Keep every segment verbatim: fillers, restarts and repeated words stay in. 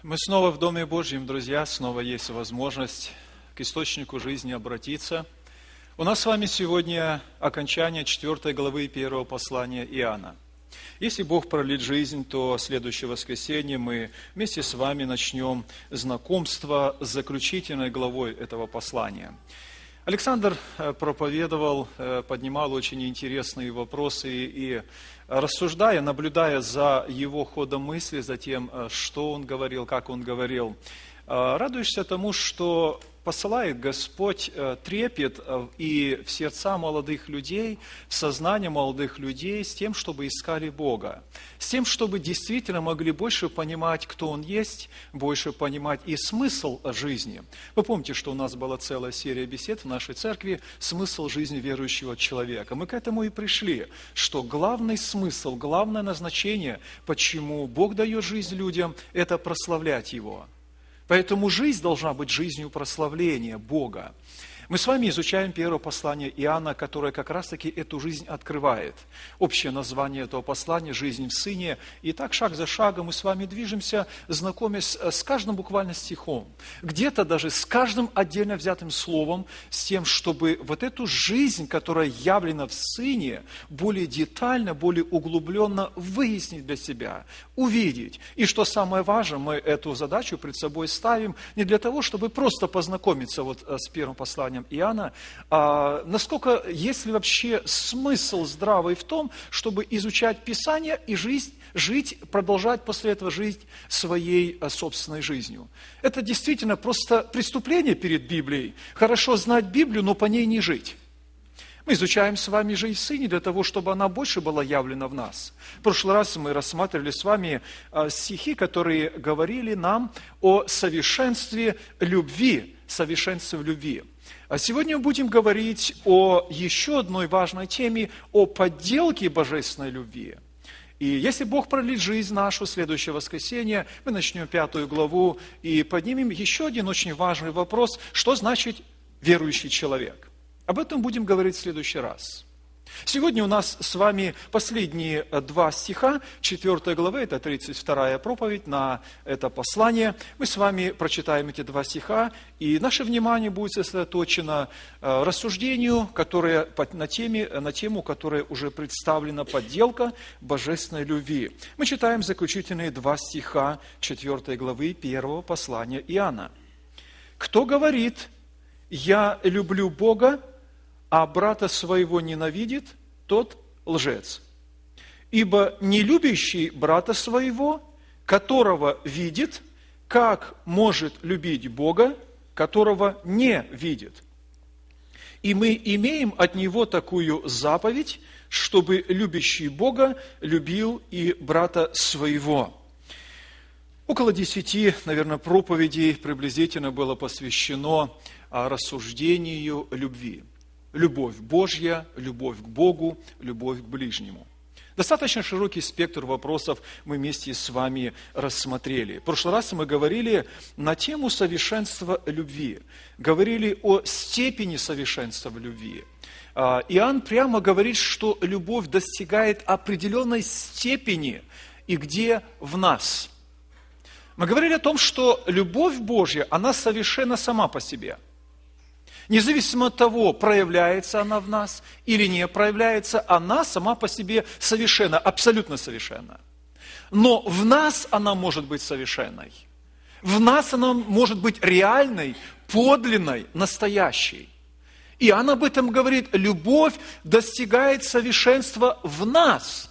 Мы снова в Доме Божьем, друзья, снова есть возможность к источнику жизни обратиться. У нас с вами сегодня окончание четвёртой главы первого послания Иоанна. Если Бог продлит жизнь, то следующее воскресенье мы вместе с вами начнем знакомство с заключительной главой этого послания. Александр проповедовал, поднимал очень интересные вопросы и, рассуждая, наблюдая за его ходом мысли, за тем, что он говорил, как он говорил, радуешься тому, что посылает Господь трепет и в сердца молодых людей, в сознание молодых людей с тем, чтобы искали Бога, с тем, чтобы действительно могли больше понимать, кто Он есть, больше понимать и смысл жизни. Вы помните, что у нас была целая серия бесед в нашей церкви «Смысл жизни верующего человека». Мы к этому и пришли, что главный смысл, главное назначение, почему Бог дает жизнь людям, это прославлять Его. Поэтому жизнь должна быть жизнью прославления Бога. Мы с вами изучаем первое послание Иоанна, которое как раз-таки эту жизнь открывает. Общее название этого послания – «Жизнь в Сыне». И так шаг за шагом мы с вами движемся, знакомясь с каждым буквально стихом. Где-то даже с каждым отдельно взятым словом, с тем, чтобы вот эту жизнь, которая явлена в Сыне, более детально, более углубленно выяснить для себя, увидеть. И что самое важное, мы эту задачу пред собой ставим не для того, чтобы просто познакомиться вот с первым посланием Иоанна, а насколько есть ли вообще смысл здравый в том, чтобы изучать Писание и жизнь, жить, продолжать после этого жить своей собственной жизнью. Это действительно просто преступление перед Библией. Хорошо знать Библию, но по ней не жить. Мы изучаем с вами жизнь в Сыне для того, чтобы она больше была явлена в нас. В прошлый раз мы рассматривали с вами стихи, которые говорили нам о совершенстве любви, совершенстве в любви. А сегодня мы будем говорить о еще одной важной теме, о подделке божественной любви. И если Бог продлит жизнь нашу, следующее воскресенье, мы начнем пятую главу и поднимем еще один очень важный вопрос, что значит верующий человек. Об этом будем говорить в следующий раз. Сегодня у нас с вами последние два стиха четвёртой главы, это тридцать вторая проповедь на это послание. Мы с вами прочитаем эти два стиха, и наше внимание будет сосредоточено рассуждению, которое на, теме, на тему, которая уже представлена, подделка божественной любви. Мы читаем заключительные два стиха четвёртой главы первого послания Иоанна. «Кто говорит, я люблю Бога, а брата своего ненавидит, тот лжец. Ибо не любящий брата своего, которого видит, как может любить Бога, которого не видит? И мы имеем от Него такую заповедь, чтобы любящий Бога любил и брата своего». Около десяти, наверное, проповедей приблизительно было посвящено рассуждению любви. Любовь Божья, любовь к Богу, любовь к ближнему. Достаточно широкий спектр вопросов мы вместе с вами рассмотрели. В прошлый раз мы говорили на тему совершенства любви. Говорили о степени совершенства в любви. Иоанн прямо говорит, что любовь достигает определенной степени и где в нас. Мы говорили о том, что любовь Божья, она совершенна сама по себе. Независимо от того, проявляется она в нас или не проявляется, она сама по себе совершенна, абсолютно совершенна. Но в нас она может быть совершенной. В нас она может быть реальной, подлинной, настоящей. И Иоанн об этом говорит, любовь достигает совершенства в нас.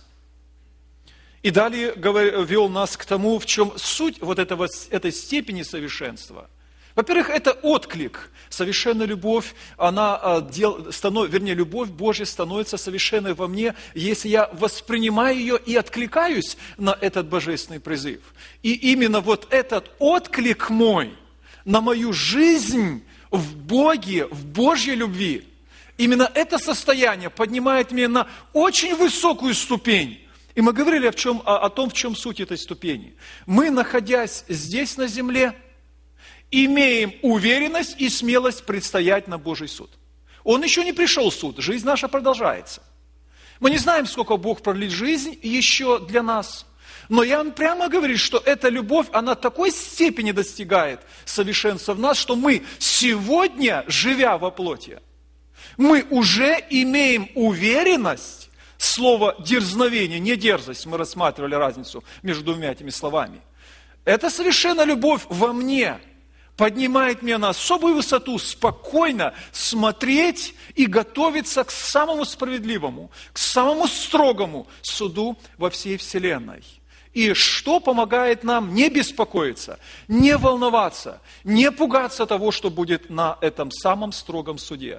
И далее вел нас к тому, в чем суть вот этого, этой степени совершенства. Во-первых, это отклик. Совершенная любовь, она, станов, вернее, любовь Божья становится совершенной во мне, если я воспринимаю ее и откликаюсь на этот божественный призыв. И именно вот этот отклик мой на мою жизнь в Боге, в Божьей любви, именно это состояние поднимает меня на очень высокую ступень. И мы говорили о, чем, о, о том, в чем суть этой ступени. Мы, находясь здесь на земле, имеем уверенность и смелость предстоять на Божий суд. Он еще не пришел суд, жизнь наша продолжается. Мы не знаем, сколько Бог продлит жизнь еще для нас, Но Иоанн прямо говорит, что эта любовь, она такой степени достигает совершенства в нас, что мы сегодня, живя во плоти, мы уже имеем уверенность, слово дерзновение, не дерзость, мы рассматривали разницу между двумя этими словами. Это совершенно любовь во мне поднимает меня на особую высоту, спокойно смотреть и готовиться к самому справедливому, к самому строгому суду во всей вселенной. И что помогает нам не беспокоиться, не волноваться, не пугаться того, что будет на этом самом строгом суде?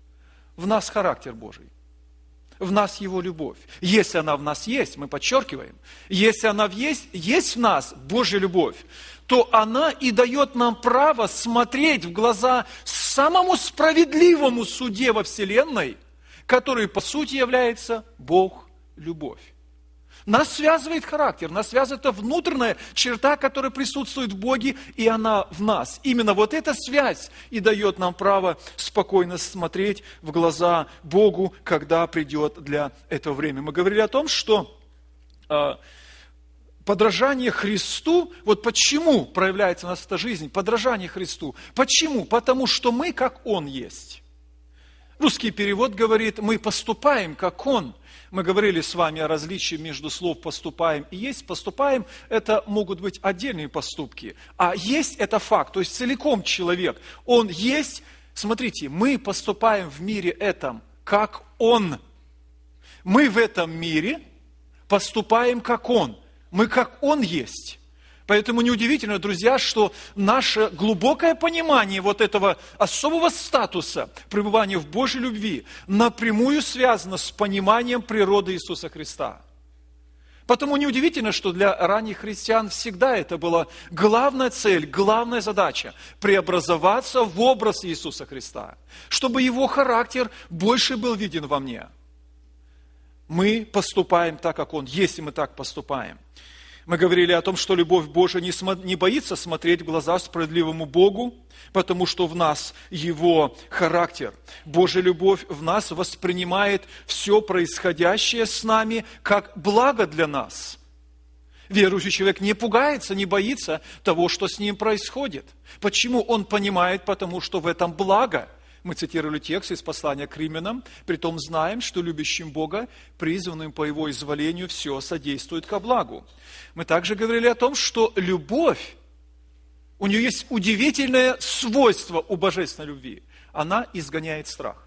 В нас характер Божий. В нас Его любовь. Если она в нас есть, мы подчеркиваем, если она есть, есть в нас Божья любовь, то она и дает нам право смотреть в глаза самому справедливому суде во вселенной, который по сути является Бог-любовь. Нас связывает характер, нас связывает эта внутренняя черта, которая присутствует в Боге, и она в нас. Именно вот эта связь и дает нам право спокойно смотреть в глаза Богу, когда придет для этого время. Мы говорили о том, что э, подражание Христу, вот почему проявляется у нас эта жизнь, подражание Христу. Почему? Потому что мы, как Он есть. Русский перевод говорит, мы поступаем, как Он. Мы говорили с вами о различии между слов «поступаем» и «есть». «Поступаем» – это могут быть отдельные поступки, а «есть» – это факт, то есть целиком человек. Он есть, смотрите, мы поступаем в мире этом, как Он. Мы в этом мире поступаем, как Он. Мы, как Он есть. Поэтому неудивительно, друзья, что наше глубокое понимание вот этого особого статуса пребывания в Божьей любви напрямую связано с пониманием природы Иисуса Христа. Потому неудивительно, что для ранних христиан всегда это была главная цель, главная задача – преобразоваться в образ Иисуса Христа, чтобы Его характер больше был виден во мне. Мы поступаем так, как Он, если мы так поступаем. Мы говорили о том, что любовь Божия не, смо- не боится смотреть в глаза справедливому Богу, потому что в нас Его характер. Божья любовь в нас воспринимает все происходящее с нами как благо для нас. Верующий человек не пугается, не боится того, что с ним происходит. Почему? Он понимает, потому что в этом благо. Мы цитировали текст из послания к Римлянам, притом знаем, что любящим Бога, призванным по Его изволению, все содействует ко благу. Мы также говорили о том, что любовь, у нее есть удивительное свойство у божественной любви. Она изгоняет страх.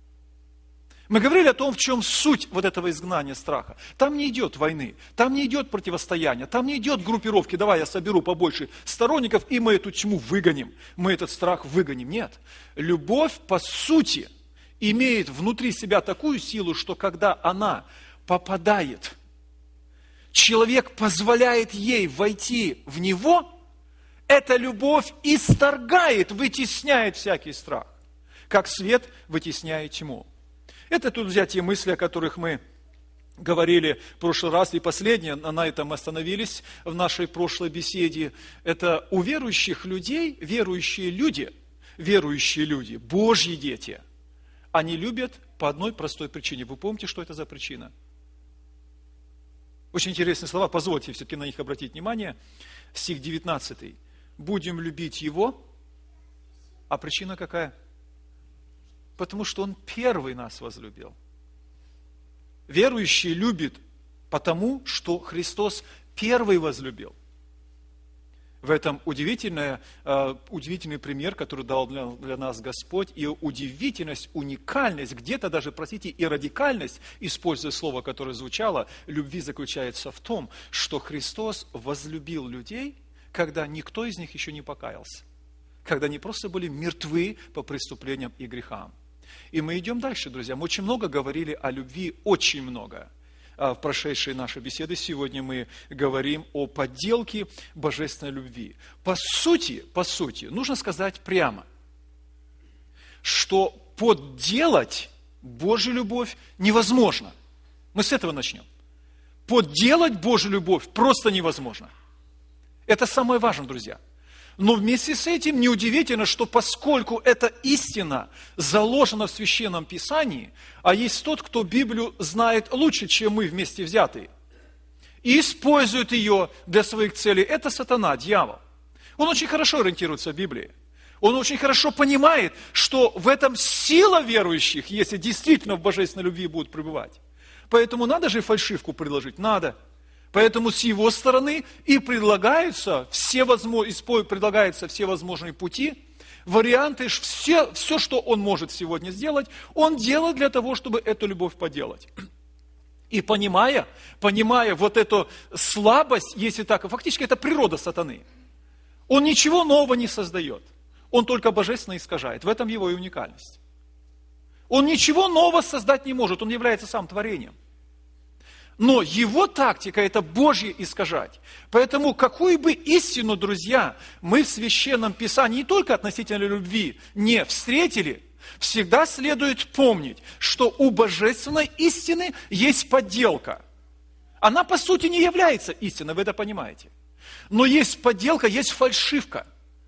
Мы говорили о том, в чем суть вот этого изгнания страха. Там не идет войны, там не идет противостояния, там не идет группировки, давай я соберу побольше сторонников, и мы эту тьму выгоним, мы этот страх выгоним. Нет. Любовь, по сути, имеет внутри себя такую силу, что когда она попадает, человек позволяет ей войти в него, эта любовь исторгает, вытесняет всякий страх, как свет вытесняет тьму. Это, друзья, те мысли, о которых мы говорили в прошлый раз, и последнее, на этом мы остановились в нашей прошлой беседе. Это у верующих людей, верующие люди, верующие люди, Божьи дети, они любят по одной простой причине. Вы помните, что это за причина? Очень интересные слова, позвольте все-таки на них обратить внимание. Стих девятнадцатый. «Будем любить Его», а причина какая? Потому что Он первый нас возлюбил. Верующий любит потому, что Христос первый возлюбил. В этом удивительный, удивительный пример, который дал для, для нас Господь, и удивительность, уникальность, где-то даже, простите, и радикальность, используя слово, которое звучало, любви заключается в том, что Христос возлюбил людей, когда никто из них еще не покаялся, когда они просто были мертвы по преступлениям и грехам. И мы идем дальше, друзья. Мы очень много говорили о любви, очень много. В прошедшей нашей беседе сегодня мы говорим о подделке божественной любви. По сути, по сути, нужно сказать прямо, что подделать Божью любовь невозможно. Мы с этого начнем. Подделать Божью любовь просто невозможно. Это самое важное, друзья. Но вместе с этим неудивительно, что поскольку эта истина заложена в Священном Писании, а есть тот, кто Библию знает лучше, чем мы вместе взятые, и использует ее для своих целей, это сатана, дьявол. Он очень хорошо ориентируется в Библии. Он очень хорошо понимает, что в этом сила верующих, если действительно в божественной любви будут пребывать. Поэтому надо же фальшивку предложить, надо. Поэтому с его стороны и предлагаются все, возможные, предлагаются все возможные пути, варианты, все, все, что он может сегодня сделать, он делает для того, чтобы эту любовь поделать. И понимая, понимая вот эту слабость, если так, фактически это природа сатаны. Он ничего нового не создает. Он только божественно искажает. В этом его и уникальность. Он ничего нового создать не может. Он является сам творением. Но его тактика – это Божье искажать. Поэтому какую бы истину, друзья, мы в Священном Писании не только относительно любви не встретили, всегда следует помнить, что у божественной истины есть подделка. Она, по сути, не является истиной, вы это понимаете. Но есть подделка, есть фальшивка.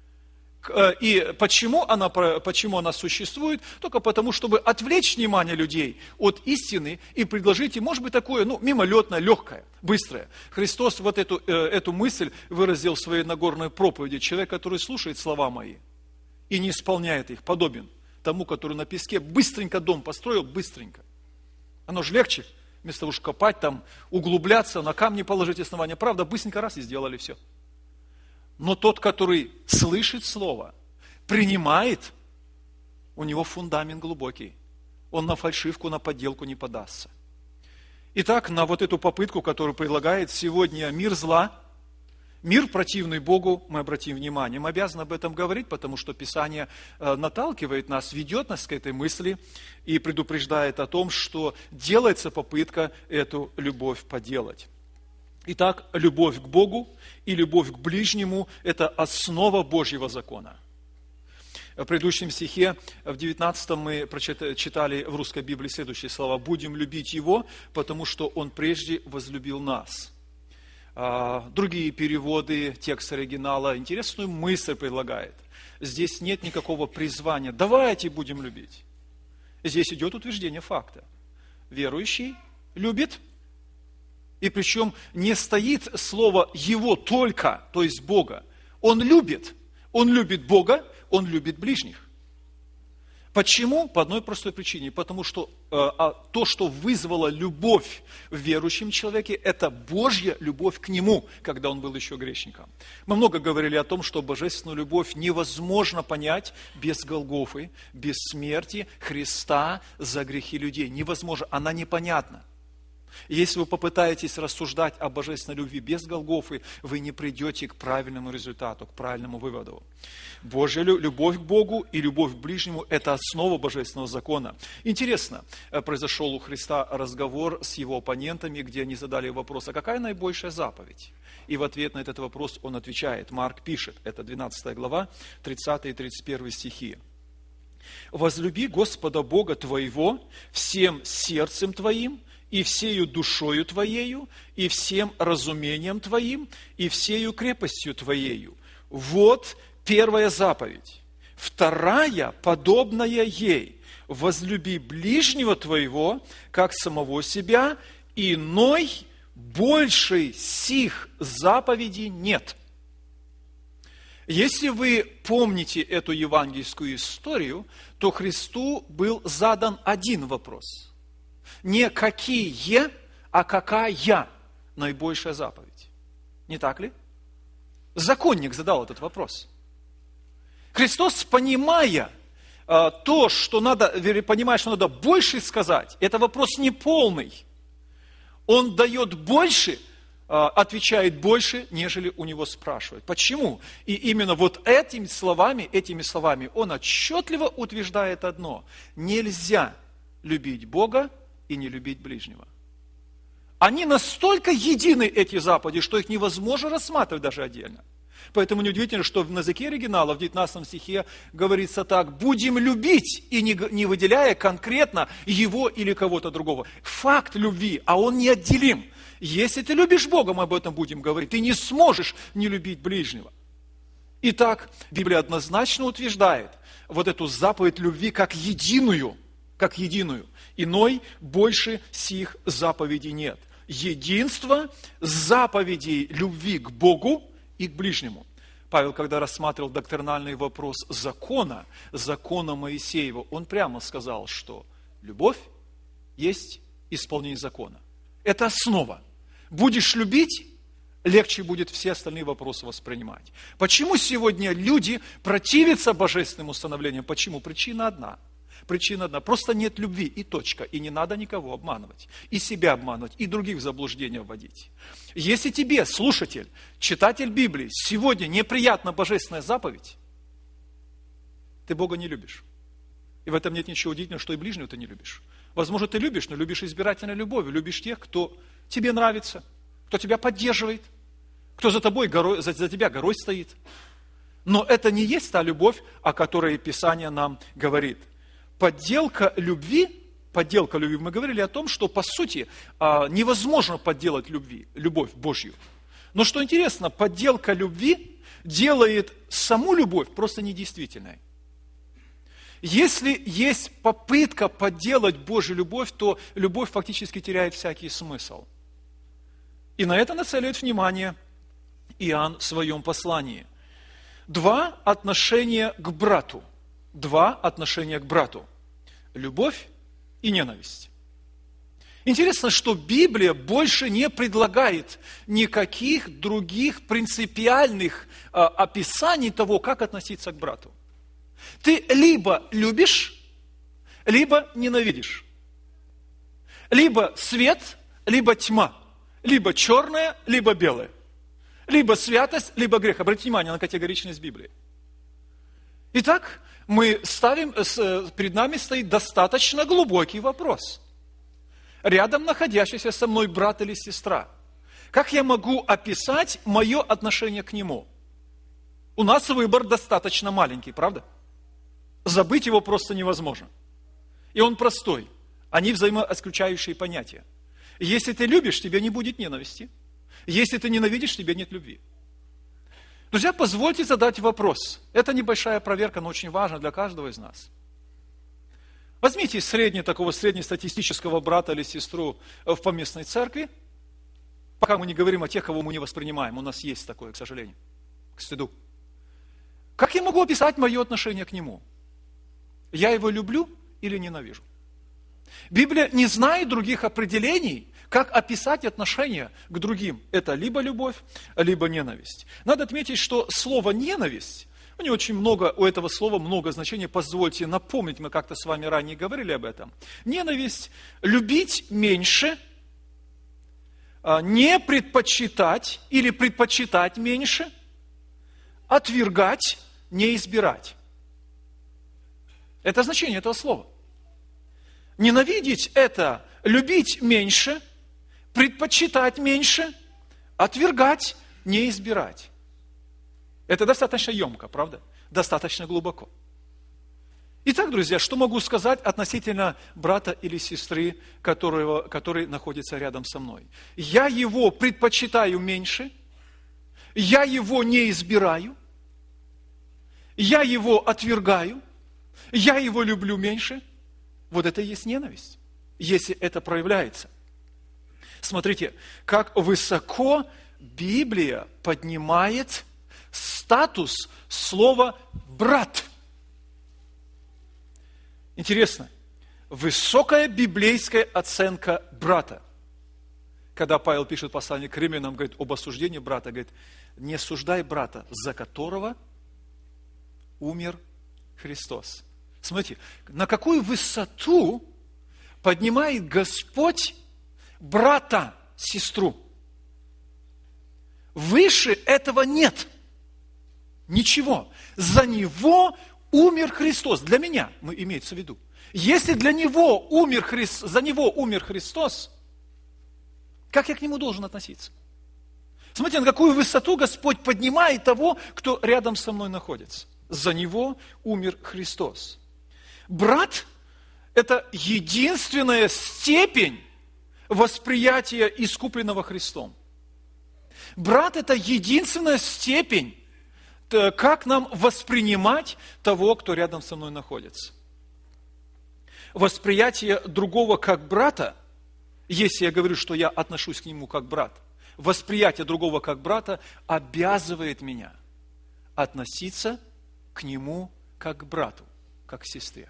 И почему она, почему она существует? Только потому, чтобы отвлечь внимание людей от истины и предложить им, может быть, такое, ну, мимолетное, легкое, быстрое. Христос вот эту, эту мысль выразил в своей Нагорной проповеди. Человек, который слушает слова мои и не исполняет их, подобен тому, который на песке быстренько дом построил, быстренько. Оно же легче, вместо того, чтобы копать там, углубляться, на камни положить основания. Правда, быстренько раз и сделали все. Но тот, который слышит слово, принимает, у него фундамент глубокий. Он на фальшивку, на подделку не подастся. Итак, на вот эту попытку, которую предлагает сегодня мир зла, мир, противный Богу, мы обратим внимание. Мы обязаны об этом говорить, потому что Писание наталкивает нас, ведет нас к этой мысли и предупреждает о том, что делается попытка эту любовь поделать. Итак, любовь к Богу и любовь к ближнему – это основа Божьего закона. В предыдущем стихе, в девятнадцатом, мы читали в Русской Библии следующие слова. «Будем любить Его, потому что Он прежде возлюбил нас». Другие переводы, текст оригинала, интересную мысль предлагает. Здесь нет никакого призвания «давайте будем любить». Здесь идет утверждение факта. Верующий любит. И причем не стоит слово «его» только, то есть Бога. Он любит. Он любит Бога, он любит ближних. Почему? По одной простой причине. Потому что э, а, то, что вызвало любовь в верующем человеке, это Божья любовь к нему, когда он был еще грешником. Мы много говорили о том, что божественную любовь невозможно понять без Голгофы, без смерти Христа за грехи людей. Невозможно, она непонятна. Если вы попытаетесь рассуждать о божественной любви без Голгофы, вы не придете к правильному результату, к правильному выводу. Божья любовь к Богу и любовь к ближнему – это основа божественного закона. Интересно, произошел у Христа разговор с его оппонентами, где они задали вопрос, а какая наибольшая заповедь? И в ответ на этот вопрос он отвечает. Марк пишет, это двенадцатая глава, тридцатый и тридцать первый стихи. «Возлюби Господа Бога твоего всем сердцем твоим, и всею душою твоею, и всем разумением твоим, и всею крепостью твоею. Вот первая заповедь. Вторая, подобная ей. Возлюби ближнего твоего, как самого себя, иной, большей сих заповедей нет». Если вы помните эту евангельскую историю, то Христу был задан один вопрос. Не какие, а какая наибольшая заповедь. Не так ли? Законник задал этот вопрос. Христос, понимая э, то, что надо, понимая, что надо больше сказать, это вопрос неполный. Он дает больше, э, отвечает больше, нежели у него спрашивают. Почему? И именно вот этими словами, этими словами он отчетливо утверждает одно. Нельзя любить Бога и не любить ближнего. Они настолько едины, эти заповеди, что их невозможно рассматривать даже отдельно. Поэтому неудивительно, что на языке оригинала в девятнадцатом стихе говорится так: «Будем любить», и не, не выделяя конкретно его или кого-то другого. Факт любви, а он неотделим. Если ты любишь Бога, мы об этом будем говорить, ты не сможешь не любить ближнего. Итак, Библия однозначно утверждает вот эту заповедь любви как единую, как единую. Иной больше сих заповедей нет. единство заповедей любви к Богу и к ближнему. Павел, когда рассматривал доктринальный вопрос закона, закона Моисеева, он прямо сказал, что любовь есть исполнение закона. Это основа. Будешь любить, легче будет все остальные вопросы воспринимать. Почему сегодня люди противятся божественным установлениям? Почему? Причина одна. Причина одна. Просто нет любви и точка. И не надо никого обманывать. И себя обманывать, и других в заблуждение вводить. Если тебе, слушатель, читатель Библии, сегодня неприятна божественная заповедь, ты Бога не любишь. И в этом нет ничего удивительного, что и ближнего ты не любишь. Возможно, ты любишь, но любишь избирательной любовью. Любишь тех, кто тебе нравится, кто тебя поддерживает, кто за тобой горой, за, за тебя горой стоит. Но это не есть та любовь, о которой Писание нам говорит. Подделка любви, подделка любви, мы говорили о том, что по сути невозможно подделать любви, любовь Божью. Но что интересно, подделка любви делает саму любовь просто недействительной. Если есть попытка подделать Божью любовь, то любовь фактически теряет всякий смысл. И на это нацеливает внимание Иоанн в своем послании. Два отношения к брату. Два отношения к брату. Любовь и ненависть. Интересно, что Библия больше не предлагает никаких других принципиальных а, описаний того, как относиться к брату. Ты либо любишь, либо ненавидишь. Либо свет, либо тьма. Либо черное, либо белое. Либо святость, либо грех. Обратите внимание на категоричность Библии. Итак, мы ставим, перед нами стоит достаточно глубокий вопрос. Рядом находящийся со мной брат или сестра. Как я могу описать мое отношение к нему? У нас выбор достаточно маленький, правда? Забыть его просто невозможно. И он простой. Они взаимоисключающие понятия. Если ты любишь, тебе не будет ненависти. Если ты ненавидишь, тебе нет любви. Друзья, позвольте задать вопрос. Это небольшая проверка, но очень важна для каждого из нас. Возьмите средний, такого среднестатистического брата или сестру в поместной церкви. Пока мы не говорим о тех, кого мы не воспринимаем. У нас есть такое, к сожалению, к стыду. Как я могу описать мое отношение к нему? Я его люблю или ненавижу? Библия не знает других определений, как описать отношение к другим. Это либо любовь, либо ненависть. Надо отметить, что слово «ненависть», у него очень много, у этого слова много значений. Позвольте напомнить, мы как-то с вами ранее говорили об этом. Ненависть – любить меньше, не предпочитать или предпочитать меньше, отвергать, не избирать. Это значение этого слова. Ненавидеть – это любить меньше, предпочитать меньше, отвергать, не избирать. Это достаточно емко, правда? Достаточно глубоко. Итак, друзья, что могу сказать относительно брата или сестры, которого, который находится рядом со мной? Я его предпочитаю меньше, я его не избираю, я его отвергаю, я его люблю меньше. Вот это и есть ненависть, если это проявляется. Смотрите, как высоко Библия поднимает статус слова «брат». Интересно, высокая библейская оценка брата. Когда Павел пишет послание к римлянам, говорит об осуждении брата, говорит, не осуждай брата, за которого умер Христос. Смотрите, на какую высоту поднимает Господь брата, сестру. Выше этого нет. Ничего. За него умер Христос. Для меня, мы имеется в виду. Если для него умер Христос, за него умер Христос, как я к нему должен относиться? Смотрите, на какую высоту Господь поднимает того, кто рядом со мной находится. За него умер Христос. Брат – это единственная степень восприятия искупленного Христом. Брат – это единственная степень, как нам воспринимать того, кто рядом со мной находится. Восприятие другого как брата Если я говорю, что я отношусь к нему как брат, восприятие другого как брата обязывает меня относиться к нему как к брату, как к сестре.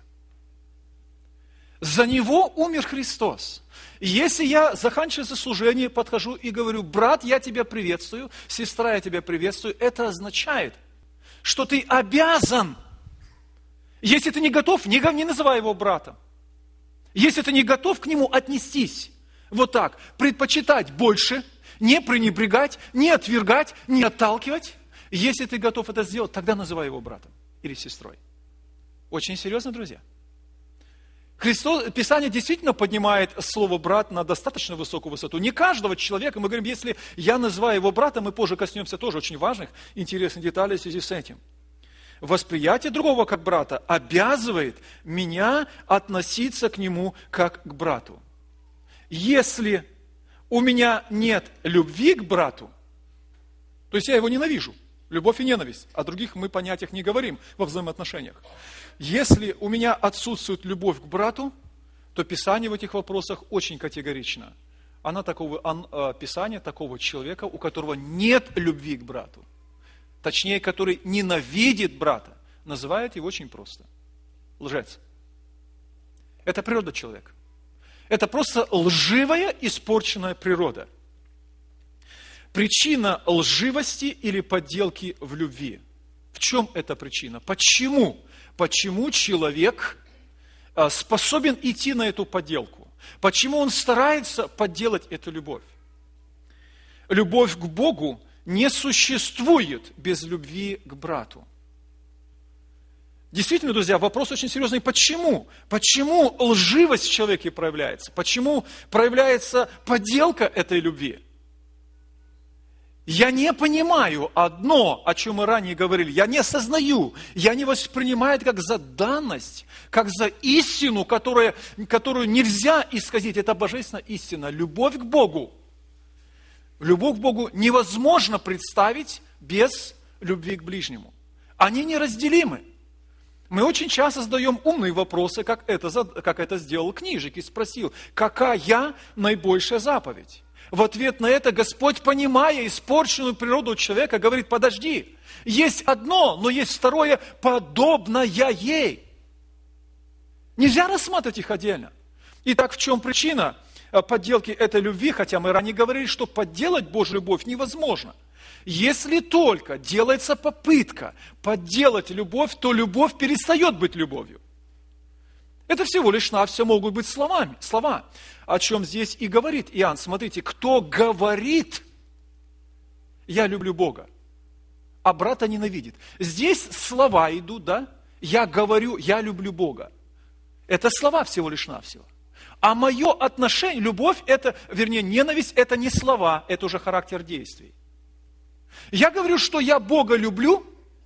За него умер Христос. И если я, заканчивая служение, подхожу и говорю: брат, я тебя приветствую, сестра, я тебя приветствую, это означает, что ты обязан. Если ты не готов, не, не называй его братом. Если ты не готов к нему отнестись вот так, предпочитать больше, не пренебрегать, не отвергать, не отталкивать, если ты готов это сделать, тогда называй его братом или сестрой. Очень серьезно, друзья. Христос, Писание действительно поднимает слово «брат» на достаточно высокую высоту. Не каждого человека, мы говорим, если я называю его братом, мы позже коснемся тоже очень важных, интересных деталей в связи с этим. Восприятие другого как брата обязывает меня относиться к нему как к брату. Если у меня нет любви к брату, то есть я его ненавижу, любовь и ненависть, о других мы понятиях не говорим во взаимоотношениях. Если у меня отсутствует любовь к брату, то Писание в этих вопросах очень категорично. Она такого, Писание такого человека, у которого нет любви к брату, точнее, который ненавидит брата, называет его очень просто. Лжец. Это природа человека. Это просто лживая, испорченная природа. Причина лживости или подделки в любви. В чем эта причина? Почему? Почему человек способен идти на эту подделку? Почему он старается подделать эту любовь? Любовь к Богу не существует без любви к брату. Действительно, друзья, вопрос очень серьезный. Почему? Почему лживость в человеке проявляется? Почему проявляется подделка этой любви? Я не понимаю одно, о чем мы ранее говорили. Я не осознаю, я не воспринимаю это как за данность, как за истину, которая, которую нельзя исказить. Это божественная истина. Любовь к Богу. Любовь к Богу невозможно представить без любви к ближнему. Они неразделимы. Мы очень часто задаем умные вопросы, как это, как это сделал книжник, и спросил, какая наибольшая заповедь? В ответ на это Господь, понимая испорченную природу человека, говорит: подожди, есть одно, но есть второе, подобное ей. Нельзя рассматривать их отдельно. Итак, в чем причина подделки этой любви? Хотя мы ранее говорили, что подделать Божью любовь невозможно. Если только делается попытка подделать любовь, то любовь перестает быть любовью. Это всего лишь навсего могут быть словами, слова, о чем здесь и говорит Иоанн. Смотрите, кто говорит: я люблю Бога, а брата ненавидит. Здесь слова идут, да? Я говорю, я люблю Бога. Это слова всего лишь навсего. А мое отношение, любовь, это, вернее, ненависть, это не слова, это уже характер действий. Я говорю, что я Бога люблю,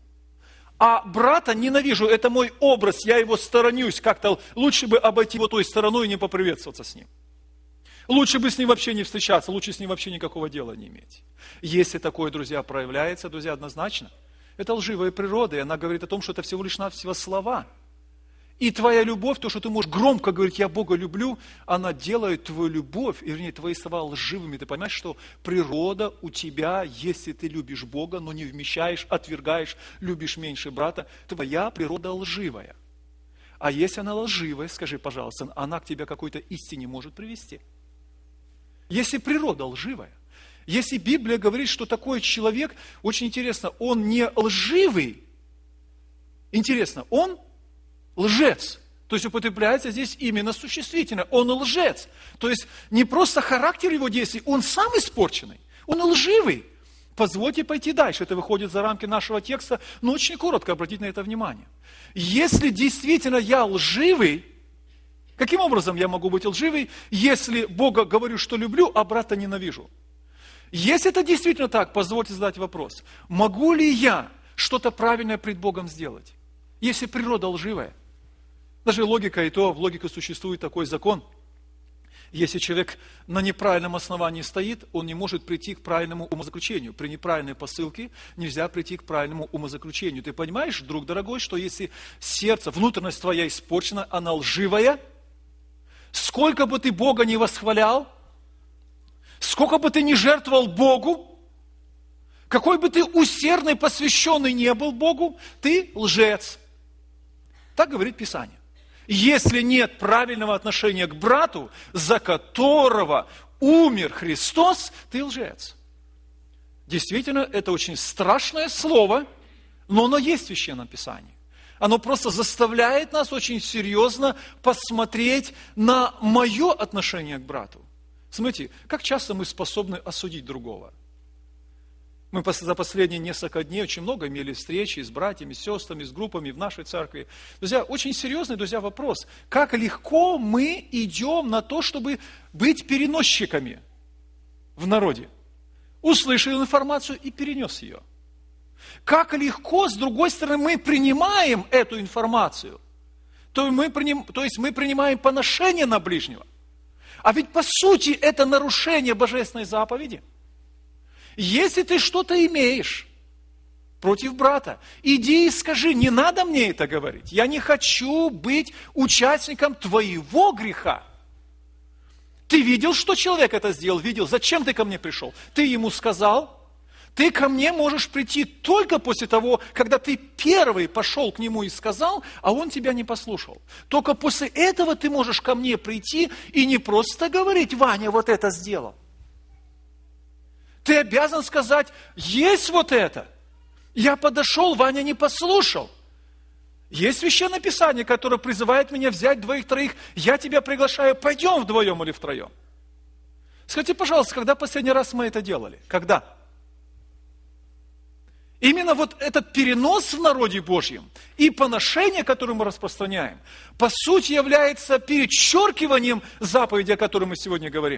а брата ненавижу. Это мой образ, я его сторонюсь. Как-то лучше бы обойти его той стороной и не поприветствоваться с ним. Лучше бы с ним вообще не встречаться, лучше с ним вообще никакого дела не иметь. Если такое, друзья, проявляется, друзья, однозначно, это лживая природа, и она говорит о том, что это всего лишь навсего слова. И твоя любовь, то, что ты можешь громко говорить, я Бога люблю, она делает твою любовь, вернее, твои слова лживыми. Ты понимаешь, что природа у тебя, если ты любишь Бога, но не вмещаешь, отвергаешь, любишь меньше брата, твоя природа лживая. А если она лживая, скажи, пожалуйста, она к тебе какой-то истине может привести. Если природа лживая, если Библия говорит, что такой человек, очень интересно, он не лживый, интересно, он лжец. То есть употребляется здесь именно существительное. Он лжец. То есть не просто характер его действий, он сам испорченный. Он лживый. Позвольте пойти дальше. Это выходит за рамки нашего текста, но очень коротко обратить на это внимание. Если действительно я лживый, каким образом я могу быть лживый, если Бога говорю, что люблю, а брата ненавижу? Если это действительно так, позвольте задать вопрос. Могу ли я что-то правильное пред Богом сделать, если природа лживая? Даже логика, и то в логике существует такой закон. Если человек на неправильном основании стоит, он не может прийти к правильному умозаключению. При неправильной посылке нельзя прийти к правильному умозаключению. Ты понимаешь, друг дорогой, что если сердце, внутренность твоя испорчена, она лживая, сколько бы ты Бога не восхвалял, сколько бы ты ни жертвовал Богу, какой бы ты усердный, посвященный не был Богу, ты лжец. Так говорит Писание. Если нет правильного отношения к брату, за которого умер Христос, ты лжец. Действительно, это очень страшное слово, но оно есть в Священном Писании. Оно просто заставляет нас очень серьезно посмотреть на мое отношение к брату. Смотрите, как часто мы способны осудить другого. Мы за последние несколько дней очень много имели встречи с братьями, с сестрами, с группами в нашей церкви. Друзья, очень серьезный, друзья, вопрос. Как легко мы идем на то, чтобы быть переносчиками в народе. Услышал информацию и перенес ее. Как легко, с другой стороны, мы принимаем эту информацию. То, мы приним, то есть мы принимаем поношение на ближнего. А ведь по сути это нарушение божественной заповеди. Если ты что-то имеешь против брата, иди и скажи, не надо мне это говорить. Я не хочу быть участником твоего греха. Ты видел, что человек это сделал? Видел. Зачем ты ко мне пришел? Ты ему сказал? Ты ко мне можешь прийти только после того, когда ты первый пошел к нему и сказал, а он тебя не послушал. Только после этого ты можешь ко мне прийти и не просто говорить, Ваня вот это сделал. Ты обязан сказать, есть вот это. Я подошел, Ваня не послушал. Есть Священное Писание, которое призывает меня взять двоих-троих. Я тебя приглашаю, пойдем вдвоем или втроем. Скажите, пожалуйста, когда последний раз мы это делали? Когда? Именно вот этот перенос в народе Божьем и поношение, которое мы распространяем, по сути является перечеркиванием заповеди, о которой мы сегодня говорим.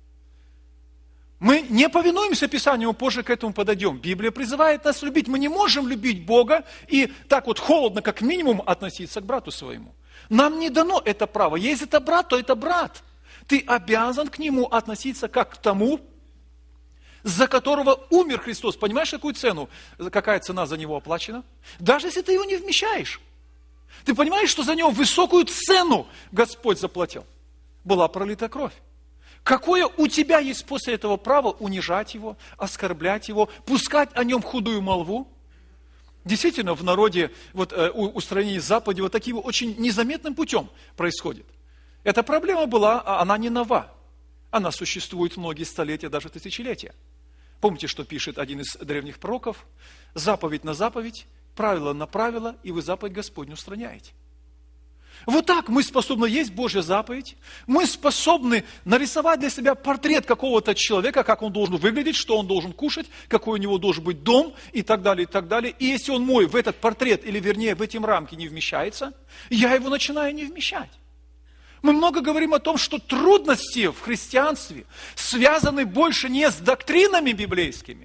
Мы не повинуемся Писанию, позже к этому подойдем. Библия призывает нас любить. Мы не можем любить Бога и так вот холодно, как минимум, относиться к брату своему. Нам не дано это право. Если это брат, то это брат. Ты обязан к нему относиться как к тому, за которого умер Христос. Понимаешь, какую цену, какая цена за него оплачена? Даже если ты его не вмещаешь. Ты понимаешь, что за него высокую цену Господь заплатил? Была пролита кровь. Какое у тебя есть после этого право унижать его, оскорблять его, пускать о нем худую молву? Действительно, в народе вот, э, устранение заповеди вот таким очень незаметным путем происходит. Эта проблема была, она не нова. Она существует многие столетия, даже тысячелетия. Помните, что пишет один из древних пророков? Заповедь на заповедь, правило на правило, и вы заповедь Господню устраняете. Вот так мы способны, есть Божья заповедь, мы способны нарисовать для себя портрет какого-то человека, как он должен выглядеть, что он должен кушать, какой у него должен быть дом и так далее, и так далее. И если он мой в этот портрет, или вернее в эти рамки не вмещается, я его начинаю не вмещать. Мы много говорим о том, что трудности в христианстве связаны больше не с доктринами библейскими,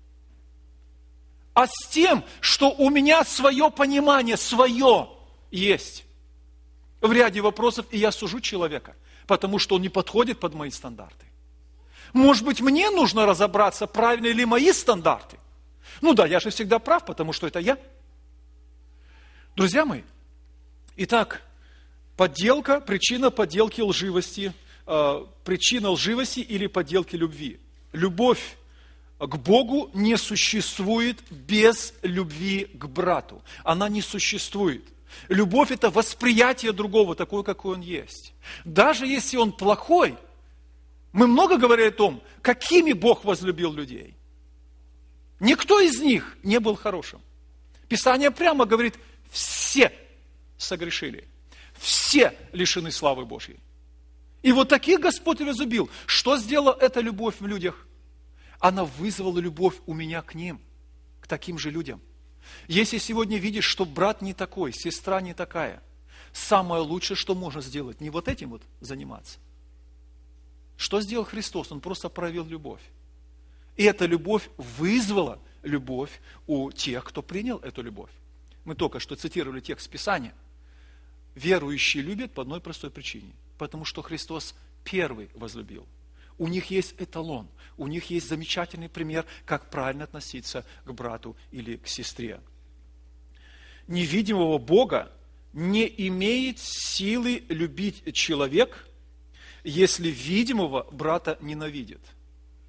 а с тем, что у меня свое понимание, свое есть в ряде вопросов, и я сужу человека, потому что он не подходит под мои стандарты. Может быть, мне нужно разобраться, правильны ли мои стандарты. Ну да, я же всегда прав, потому что это я. Друзья мои, итак, подделка, причина подделки лживости, э, причина лживости или подделки любви. Любовь к Богу не существует без любви к брату. Она не существует. Любовь – это восприятие другого, такой, какой он есть. Даже если он плохой, мы много говорили о том, какими Бог возлюбил людей. Никто из них не был хорошим. Писание прямо говорит, все согрешили, все лишены славы Божьей. И вот таких Господь возлюбил. Что сделала эта любовь в людях? Она вызвала любовь у меня к ним, к таким же людям. Если сегодня видишь, что брат не такой, сестра не такая, самое лучшее, что можно сделать, не вот этим вот заниматься. Что сделал Христос? Он просто проявил любовь. И эта любовь вызвала любовь у тех, кто принял эту любовь. Мы только что цитировали текст Писания. Верующие любят по одной простой причине. Потому что Христос первый возлюбил. У них есть эталон, у них есть замечательный пример, как правильно относиться к брату или к сестре. Невидимого Бога не имеет силы любить человек, если видимого брата ненавидит.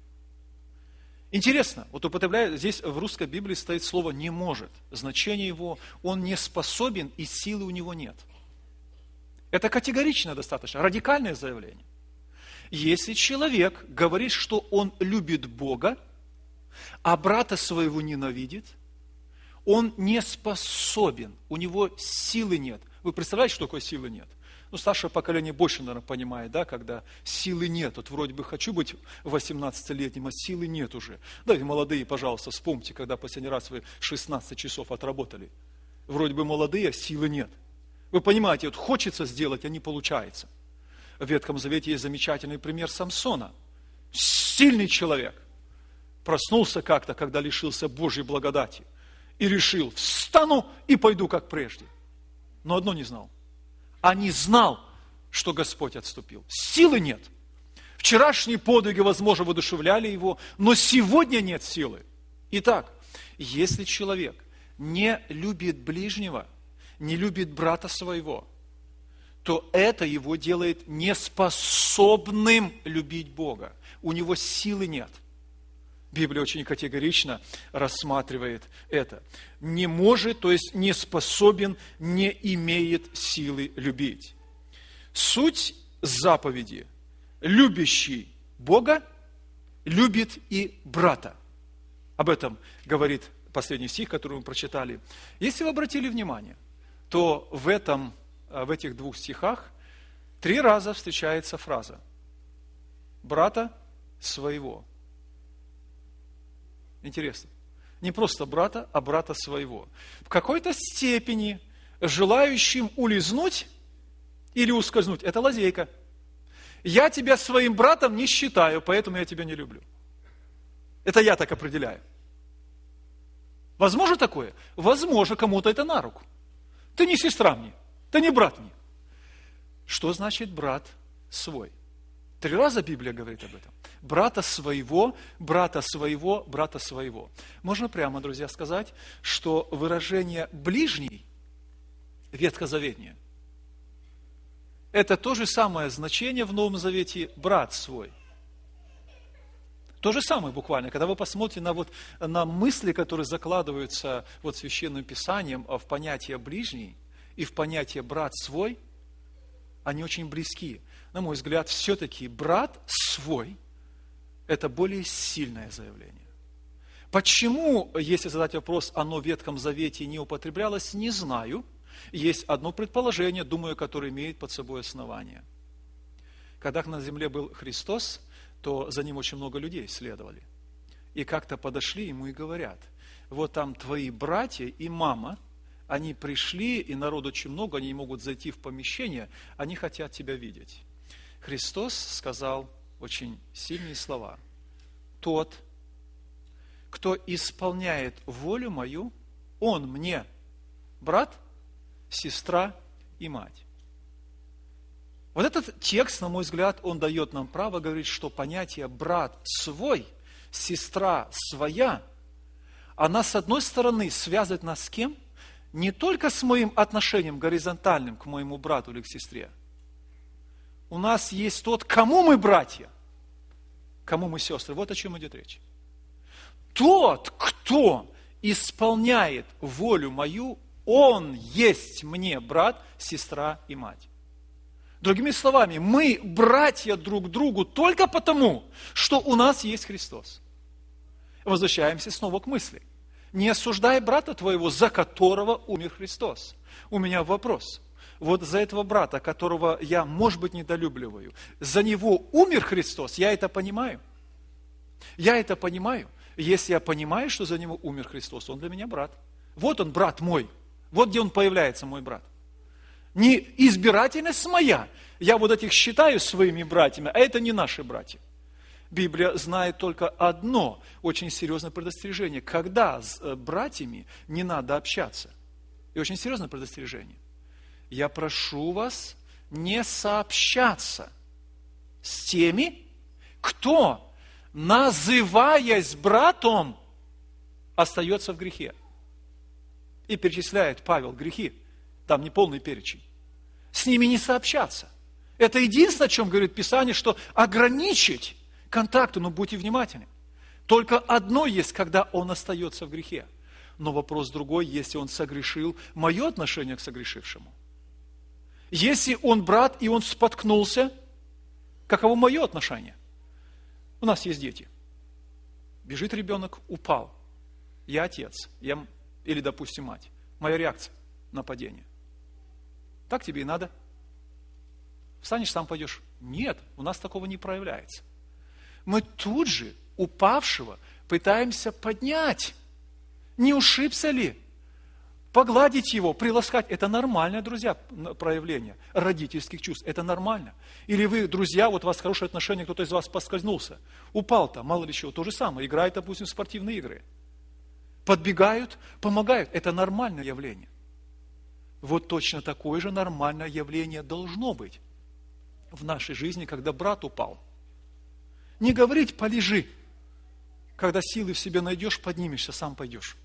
Интересно, вот употребляет, здесь в русской Библии стоит слово «не может». Значение его, он не способен и силы у него нет. Это категорично достаточно, радикальное заявление. Если человек говорит, что он любит Бога, а брата своего ненавидит, он не способен, у него силы нет. Вы представляете, что такое силы нет? Ну, старшее поколение больше, наверное, понимает, да, когда силы нет. Вот вроде бы хочу быть восемнадцатилетним, а силы нет уже. Да, и молодые, пожалуйста, вспомните, когда последний раз вы шестнадцать часов отработали. Вроде бы молодые, а силы нет. Вы понимаете, вот хочется сделать, а не получается. В Ветхом Завете есть замечательный пример Самсона. Сильный человек. Проснулся как-то, когда лишился Божьей благодати. И решил, встану и пойду, как прежде. Но одно не знал. А не знал, что Господь отступил. Силы нет. Вчерашние подвиги, возможно, воодушевляли его, но сегодня нет силы. Итак, если человек не любит ближнего, не любит брата своего, то это его делает неспособным любить Бога. У него силы нет. Библия очень категорично рассматривает это. Не может, то есть не способен, не имеет силы любить. Суть заповеди. Любящий Бога любит и брата. Об этом говорит последний стих, который мы прочитали. Если вы обратили внимание, то в, этом, в этих двух стихах три раза встречается фраза «брата своего». Интересно. Не просто брата, а брата своего. В какой-то степени желающим улизнуть или ускользнуть. Это лазейка. Я тебя своим братом не считаю, поэтому я тебя не люблю. Это я так определяю. Возможно такое? Возможно, кому-то это на руку. Ты не сестра мне, ты не брат мне. Что значит брат свой? Три раза Библия говорит об этом. Брата своего, брата своего, брата своего. Можно прямо, друзья, сказать, что выражение «ближний» ветхозаветнее – это то же самое значение в Новом Завете «брат свой». То же самое буквально. Когда вы посмотрите на, вот, на мысли, которые закладываются вот Священным Писанием в понятие «ближний» и в понятие «брат свой», они очень близки. На мой взгляд, все-таки брат свой – это более сильное заявление. Почему, если задать вопрос, оно в Ветхом Завете не употреблялось, не знаю. Есть одно предположение, думаю, которое имеет под собой основание. Когда на земле был Христос, то за ним очень много людей следовали. И как-то подошли ему и говорят, вот там твои братья и мама, они пришли, и народ очень много, они не могут зайти в помещение, они хотят тебя видеть. Христос сказал очень сильные слова. Тот, кто исполняет волю мою, он мне брат, сестра и мать. Вот этот текст, на мой взгляд, он дает нам право говорить, что понятие брат свой, сестра своя, она с одной стороны связывает нас с кем? Не только с моим отношением горизонтальным к моему брату или к сестре. У нас есть тот, кому мы братья, кому мы сестры. Вот о чем идет речь. Тот, кто исполняет волю мою, он есть мне брат, сестра и мать. Другими словами, мы братья друг другу только потому, что у нас есть Христос. Возвращаемся снова к мысли. Не осуждай брата твоего, за которого умер Христос. У меня вопрос. Вот за этого брата, которого я, может быть, недолюбливаю, за него умер Христос, я это понимаю. Я это понимаю. Если я понимаю, что за него умер Христос, он для меня брат. Вот он, брат мой. Вот где он появляется, мой брат. Не избирательность моя. Я вот этих считаю своими братьями, а это не наши братья. Библия знает только одно очень серьезное предостережение. Когда с братьями не надо общаться. И очень серьезное предостережение. Я прошу вас не сообщаться с теми, кто, называясь братом, остается в грехе. И перечисляет Павел грехи. Там не полный перечень. С ними не сообщаться. Это единственное, о чем говорит Писание, что ограничить контакты, но будьте внимательны. Только одно есть, когда он остается в грехе. Но вопрос другой, если он согрешил, мое отношение к согрешившему. Если он брат, и он споткнулся, каково мое отношение? У нас есть дети. Бежит ребенок, упал. Я отец, я, или, допустим, мать. Моя реакция на падение. Так тебе и надо. Встанешь, сам пойдешь. Нет, у нас такого не проявляется. Мы тут же упавшего пытаемся поднять. Не ушибся ли? Погладить его, приласкать. Это нормальное, друзья, проявление родительских чувств. Это нормально. Или вы, друзья, вот у вас хорошие отношения, кто-то из вас поскользнулся. Упал-то, мало ли чего. То же самое. Играет, допустим, в спортивные игры. Подбегают, помогают. Это нормальное явление. Вот точно такое же нормальное явление должно быть в нашей жизни, когда брат упал. Не говорить «полежи». Когда силы в себе найдешь, поднимешься, сам пойдешь.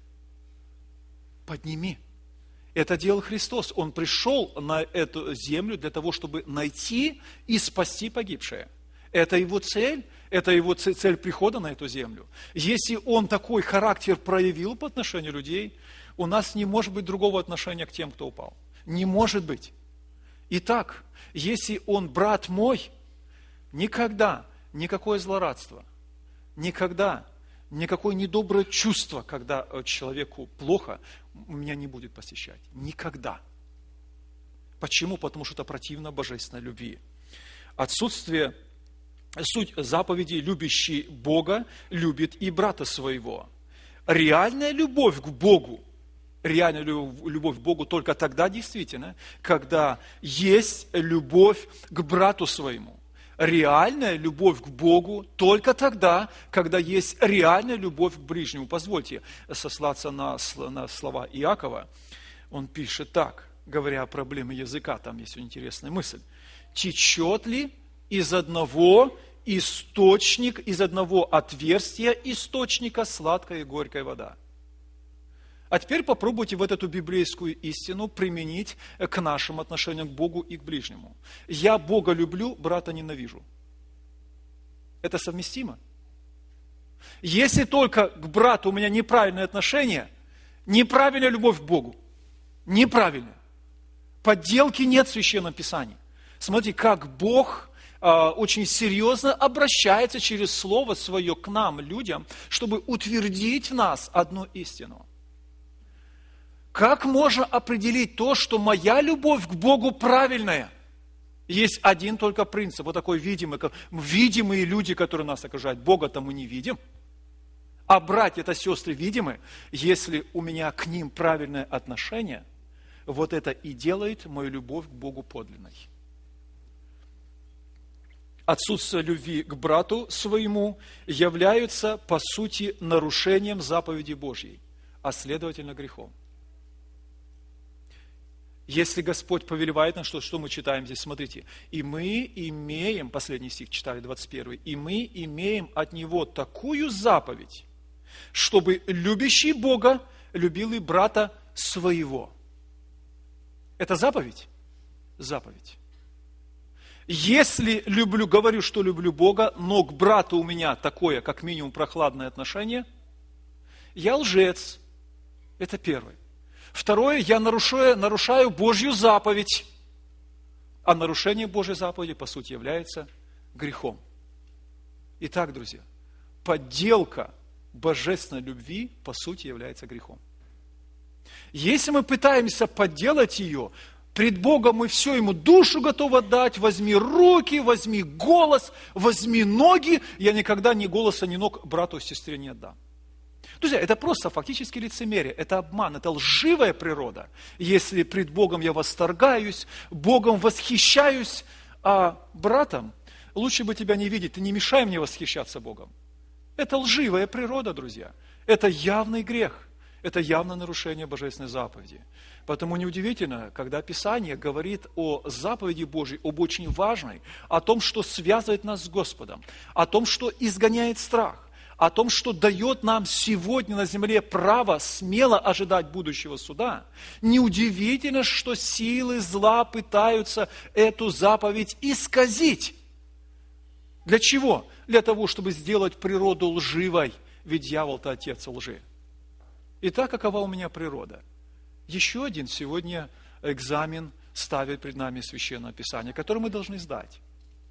Подними. Это делал Христос. Он пришел на эту землю для того, чтобы найти и спасти погибшее. Это его цель, это его цель прихода на эту землю. Если он такой характер проявил по отношению людей, у нас не может быть другого отношения к тем, кто упал. Не может быть. Итак, если он брат мой, никогда никакое злорадство, никогда никакое недоброе чувство, когда человеку плохо, меня не будет посещать. Никогда. Почему? Потому что это противно божественной любви. Отсутствие, суть заповеди, любящий Бога, любит и брата своего. Реальная любовь к Богу, реальная любовь к Богу только тогда действительно, когда есть любовь к брату своему. Реальная любовь к Богу только тогда, когда есть реальная любовь к ближнему. Позвольте сослаться на, на слова Иакова. Он пишет так, говоря о проблеме языка, там есть интересная мысль. Течет ли из одного источника, из одного отверстия источника сладкая и горькая вода? А теперь попробуйте вот эту библейскую истину применить к нашим отношениям к Богу и к ближнему. Я Бога люблю, брата ненавижу. Это совместимо? Если только к брату у меня неправильное отношение, неправильная любовь к Богу. Неправильная. Подделки нет в Священном Писании. Смотрите, как Бог э, очень серьезно обращается через Слово Свое к нам, людям, чтобы утвердить в нас одну истину. Как можно определить то, что моя любовь к Богу правильная? Есть один только принцип, вот такой видимый, видимые люди, которые нас окружают. Бога-то мы не видим, а братья, это сестры видимы. Если у меня к ним правильное отношение, вот это и делает мою любовь к Богу подлинной. Отсутствие любви к брату своему является, по сути, нарушением заповеди Божьей, а следовательно грехом. Если Господь повелевает нам, что, что мы читаем здесь, смотрите, и мы имеем, последний стих читали, двадцать первый, и мы имеем от Него такую заповедь, чтобы любящий Бога любил и брата своего. Это заповедь? Заповедь. Если люблю, говорю, что люблю Бога, но к брату у меня такое, как минимум, прохладное отношение, я лжец. Это первое. Второе, я нарушаю, нарушаю Божью заповедь. А нарушение Божьей заповеди, по сути, является грехом. Итак, друзья, подделка божественной любви, по сути, является грехом. Если мы пытаемся подделать ее, пред Богом мы все Ему душу готовы отдать, возьми руки, возьми голос, возьми ноги, я никогда ни голоса, ни ног брату и сестре не отдам. Друзья, это просто фактически лицемерие, это обман, это лживая природа. Если пред Богом я восторгаюсь, Богом восхищаюсь, а братом лучше бы тебя не видеть, ты не мешай мне восхищаться Богом. Это лживая природа, друзья. Это явный грех, это явное нарушение божественной заповеди. Поэтому неудивительно, когда Писание говорит о заповеди Божьей, об очень важной, о том, что связывает нас с Господом, о том, что изгоняет страх, о том, что дает нам сегодня на земле право смело ожидать будущего суда, неудивительно, что силы зла пытаются эту заповедь исказить. Для чего? Для того, чтобы сделать природу лживой, ведь дьявол-то отец лжи. Итак, какова у меня природа? Еще один сегодня экзамен ставит пред нами Священное Писание, который мы должны сдать.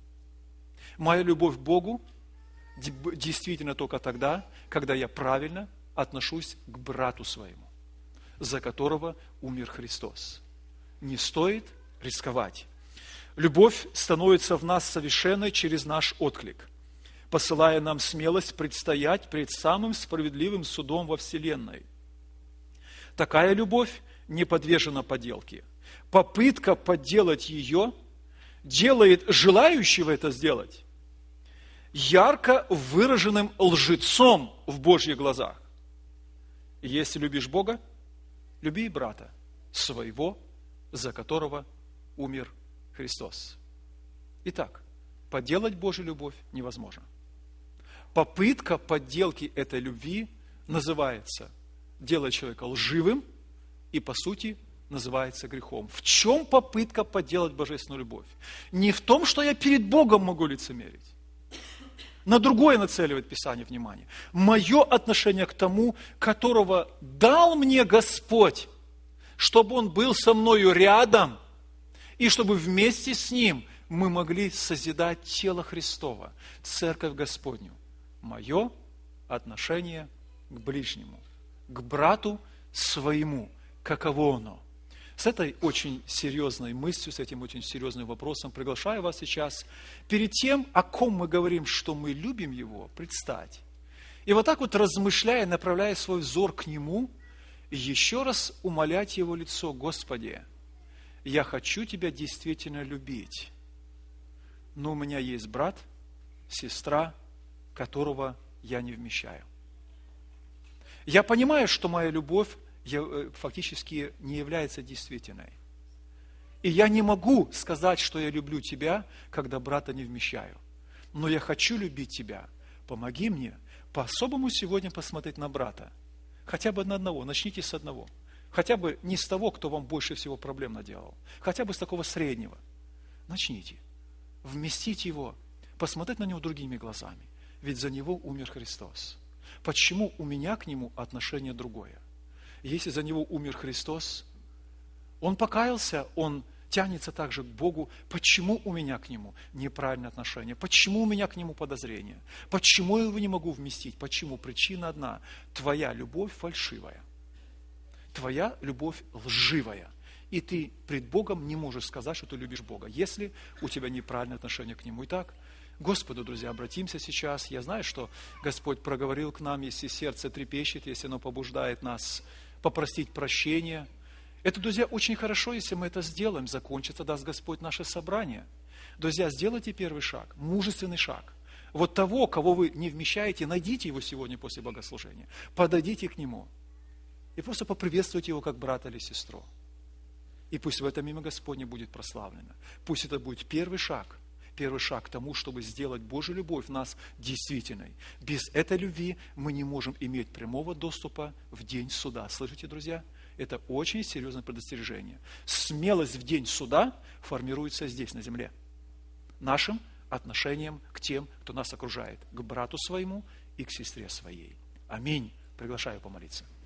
Моя любовь к Богу действительно только тогда, когда я правильно отношусь к брату своему, за которого умер Христос. Не стоит рисковать. Любовь становится в нас совершенной через наш отклик, посылая нам смелость предстоять пред самым справедливым судом во вселенной. Такая любовь не подвержена подделке. Попытка подделать ее делает желающего это сделать ярко выраженным лжецом в Божьих глазах. Если любишь Бога, люби и брата своего, за которого умер Христос. Итак, подделать Божью любовь невозможно. Попытка подделки этой любви называется делать человека лживым и, по сути, называется грехом. В чем попытка подделать божественную любовь? Не в том, что я перед Богом могу лицемерить. На другое нацеливает Писание внимание. Мое отношение к тому, которого дал мне Господь, чтобы Он был со мною рядом, и чтобы вместе с Ним мы могли созидать тело Христова, Церковь Господню. Мое отношение к ближнему, к брату своему, каково оно. С этой очень серьезной мыслью, с этим очень серьезным вопросом приглашаю вас сейчас, перед тем, о ком мы говорим, что мы любим Его, предстать. И вот так вот размышляя, направляя свой взор к Нему, еще раз умолять Его лицо: Господи, я хочу Тебя действительно любить, но у меня есть брат, сестра, которого я не вмещаю. Я понимаю, что моя любовь фактически не является действительной. И я не могу сказать, что я люблю тебя, когда брата не вмещаю. Но я хочу любить тебя. Помоги мне по-особому сегодня посмотреть на брата. Хотя бы на одного. Начните с одного. Хотя бы не с того, кто вам больше всего проблем наделал. Хотя бы с такого среднего. Начните. Вместить его. Посмотреть на него другими глазами. Ведь за него умер Христос. Почему у меня к нему отношение другое? Если за него умер Христос, он покаялся, он тянется также к Богу. Почему у меня к нему неправильное отношение? Почему у меня к нему подозрение? Почему я его не могу вместить? Почему? Причина одна. Твоя любовь фальшивая. Твоя любовь лживая. И ты пред Богом не можешь сказать, что ты любишь Бога, если у тебя неправильное отношение к Нему. Итак, Господу, друзья, обратимся сейчас. Я знаю, что Господь проговорил к нам, если сердце трепещет, если оно побуждает нас попросить прощения. Это, друзья, очень хорошо, если мы это сделаем. Закончится, даст Господь, наше собрание. Друзья, сделайте первый шаг, мужественный шаг. Вот того, кого вы не вмещаете, найдите его сегодня после богослужения. Подойдите к нему и просто поприветствуйте его как брата или сестру. И пусть в этом имя Господне будет прославлено. Пусть это будет первый шаг. Первый шаг к тому, чтобы сделать Божью любовь в нас действительной. Без этой любви мы не можем иметь прямого доступа в день суда. Слышите, друзья? Это очень серьезное предостережение. Смелость в день суда формируется здесь, на земле. Нашим отношением к тем, кто нас окружает. К брату своему и к сестре своей. Аминь. Приглашаю помолиться.